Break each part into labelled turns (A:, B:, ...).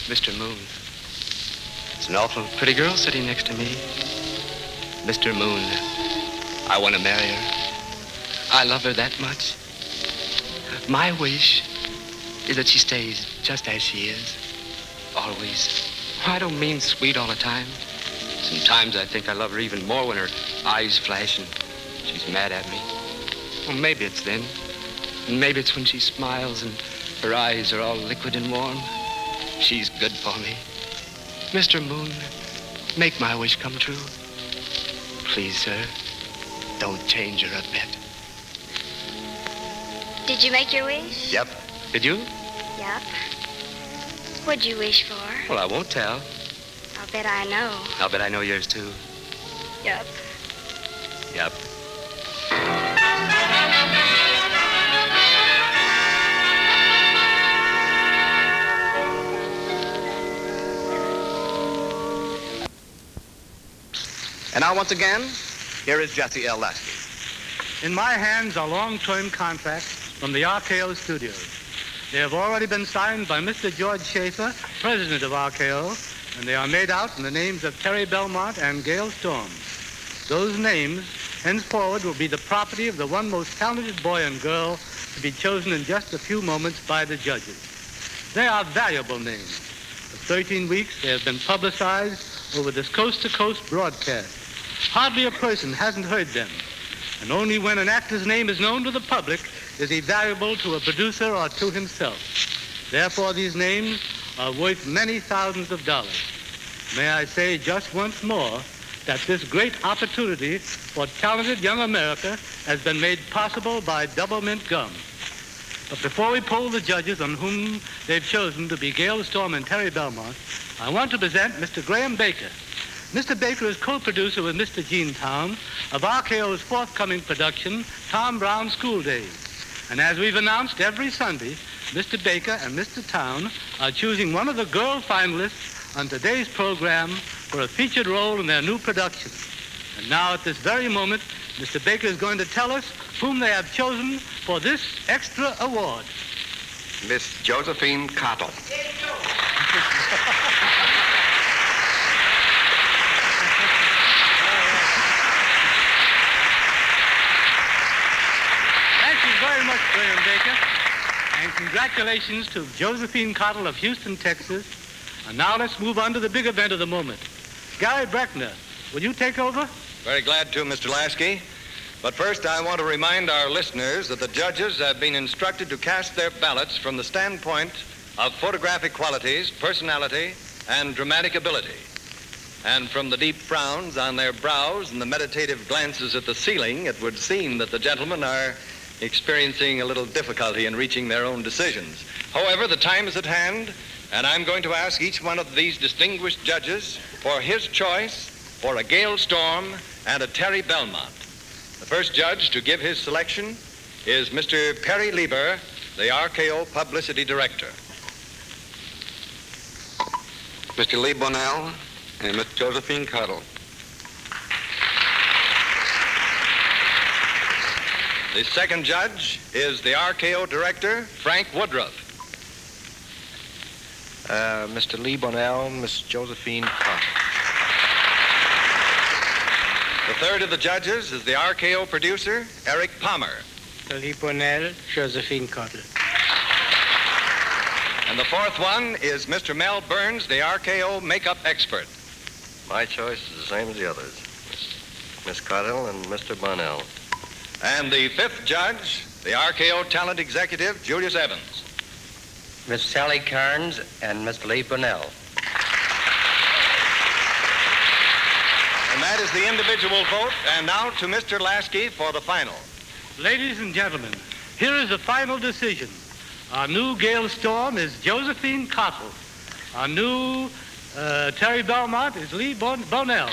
A: Mr. Moon. It's an awful pretty girl sitting next to me. Mr. Moon, I want to marry her. I love her that much. My wish is that she stays just as she is. Always. I don't mean sweet all the time. Sometimes I think I love her even more when her eyes flash and she's mad at me. Well, maybe it's then. And maybe it's when she smiles and her eyes are all liquid and warm. She's good for me. Mr. Moon, make my wish come true. Please, sir, don't change her a bit.
B: Did you make your wish?
A: Yep. Did you?
B: Yep. What'd you wish for?
A: Well, I won't tell.
B: I'll bet I know.
A: I'll bet I know yours, too.
B: Yep.
A: Yep.
C: And now, once again, here is Jesse L. Lasky.
D: In my hands are long-term contracts from the RKO studios. They have already been signed by Mr. George Schaefer, president of RKO, and they are made out in the names of Terry Belmont and Gail Storm. Those names, henceforward, will be the property of the one most talented boy and girl to be chosen in just a few moments by the judges. They are valuable names. For 13 weeks, they have been publicized over this coast-to-coast broadcast. Hardly a person hasn't heard them. And only when an actor's name is known to the public is he valuable to a producer or to himself. Therefore, these names are worth many thousands of dollars. May I say just once more that this great opportunity for talented young America has been made possible by Double Mint Gum. But before we poll the judges on whom they've chosen to be Gail Storm and Terry Belmont, I want to present Mr. Graham Baker. Mr. Baker is co-producer with Mr. Gene Town of RKO's forthcoming production, Tom Brown's School Days. And as we've announced every Sunday, Mr. Baker and Mr. Town are choosing one of the girl finalists on today's program for a featured role in their new production. And now at this very moment, Mr. Baker is going to tell us whom they have chosen for this extra award.
C: Miss Josephine Cottle.
D: Very much, Graham Baker. And congratulations to Josephine Cottle of Houston, Texas. And now let's move on to the big event of the moment. Gary Breckner, will you take over?
E: Very glad to, Mr. Lasky. But first, I want to remind our listeners that the judges have been instructed to cast their ballots from the standpoint of photographic qualities, personality, and dramatic ability. And from the deep frowns on their brows and the meditative glances at the ceiling, it would seem that the gentlemen are experiencing a little difficulty in reaching their own decisions. However, the time is at hand, and I'm going to ask each one of these distinguished judges for his choice for a Gail Storm and a Terry Belmont. The first judge to give his selection is Mr. Perry Lieber, the RKO Publicity Director.
C: Mr. Lee Bonnell and Miss Josephine Cottle.
E: The second judge is the RKO Director, Frank Woodruff.
F: Mr. Lee Bonnell, Miss Josephine Cottle.
E: The third of the judges is the RKO Producer, Eric Palmer.
F: Lee Bonnell, Josephine Cottle.
E: And the fourth one is Mr. Mel Burns, the RKO Makeup Expert.
G: My choice is the same as the others. Miss Cottle and Mr. Bonnell.
E: And the fifth judge, the RKO Talent Executive, Julius Evans.
F: Miss Sally Carnes and Mr. Lee Bonnell.
E: And that is the individual vote. And now to Mr. Lasky for the final.
D: Ladies and gentlemen, here is the final decision. Our new Gail Storm is Josephine Cottle. Our new Terry Belmont is Lee Bonnell.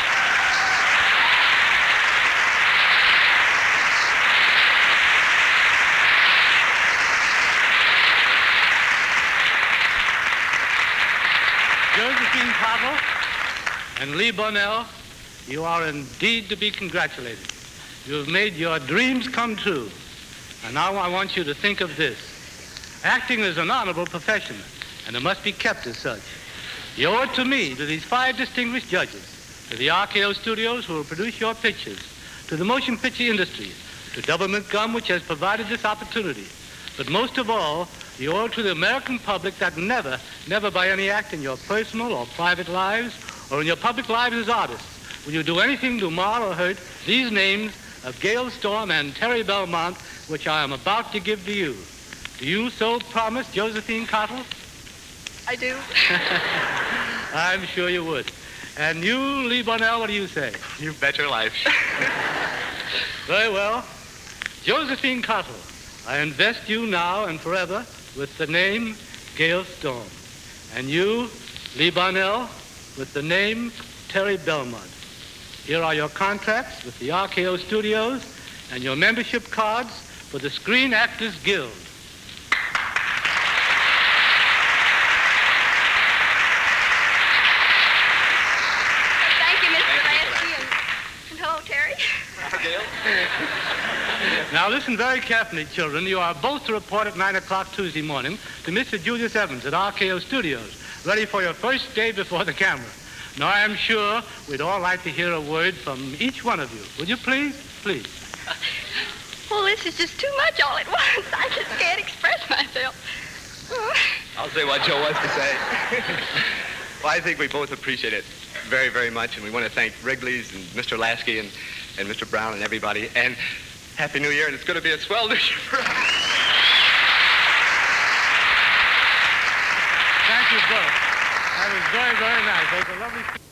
D: Josephine Cottle and Lee Bonnell, you are indeed to be congratulated. You have made your dreams come true. And now I want you to think of this. Acting is an honorable profession. and it must be kept as such. You owe it to me, to these 5 distinguished judges, to the RKO Studios who will produce your pictures, to the motion picture industry, to Doublemint Gum, which has provided this opportunity. But most of all, you owe it to the American public that never by any act in your personal or private lives or in your public lives as artists will you do anything to mar or hurt these names of Gail Storm and Terry Belmont, which I am about to give to you. Do you so promise, Josephine Cottle?
H: I do.
D: I'm sure you would. And you, Lee Bonnell, what do you say?
A: You bet your life.
D: Very well. Josephine Cottle, I invest you now and forever with the name Gail Storm. And you, Lee Bonnell, with the name Terry Belmont. Here are your contracts with the RKO Studios and your membership cards for the Screen Actors Guild.
H: Thank you, Mr. Lasky, and hello, Terry.
D: Now listen very carefully, children. You are both to report at 9 o'clock Tuesday morning to Mr. Julius Evans at RKO Studios, ready for your first day before the camera. Now, I am sure we'd all like to hear a word from each one of you. Would you please? Please.
H: Well, this is just too much all at once. I just can't express myself.
A: I'll say what Joe wants to say. Well, I think we both appreciate it very, very much, and we want to thank Wrigley's and Mr. Lasky and Mr. Brown and everybody, and Happy New Year, and it's going to be a swell New Year for us.
D: Thank you both. That was very, very nice. Those are lovely...